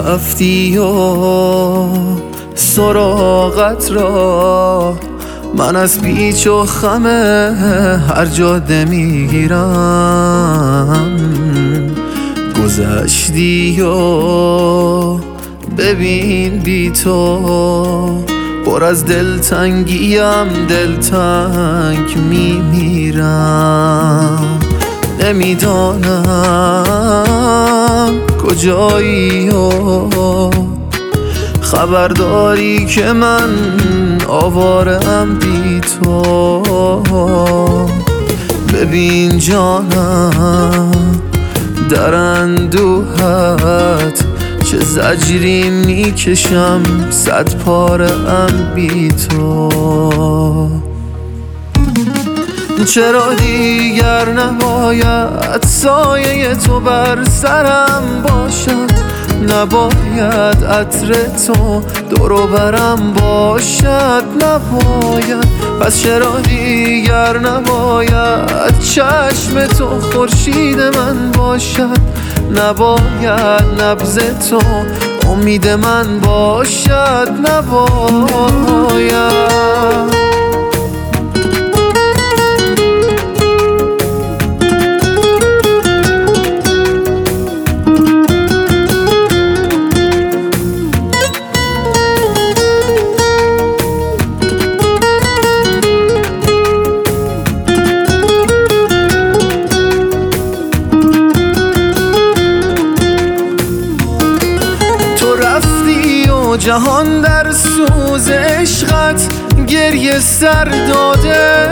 رفتی و سراغت را من از پیچ و خم هر جاده میگیرم. گذشتی و ببین بی تو پر از دلتنگیم، دلتنگ میمیرم. نمیدانم کجایی و خبرداری که من آوارم بی تو. ببین جانم در اندوهت چه زجری میکشم، 100 پاره ام بی تو. چرا دیگر نباید سایه تو بر سرم باشد، نباید عطر تو دور و برم باشد، نباید. پس چرا دیگر نباید چشم تو خورشید من باشد، نباید نبض تو امید من باشد، نباید. جهان در سوز عشقت گریه سر داده،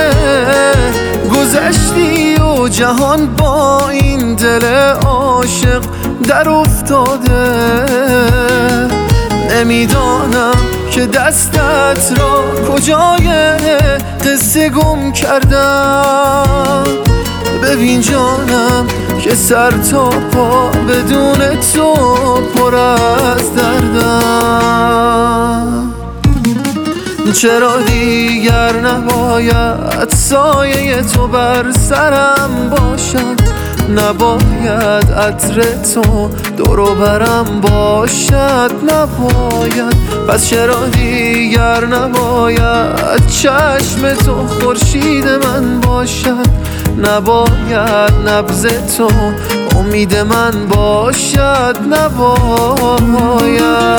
گذشتی و جهان با این دل عاشق در افتاده. نمیدانم که دستت را کجای قصه گم کردم. ببین جانم که سر تا پا بدون تو پر از دردم. چرا دیگر نباید سایه تو بر سرم باشد، نباید عطر تو دور و برم باشد، نباید. پس چرا دیگر نباید چشم تو خورشید من باشد، نباید نبض تو امید من باشد، نباید.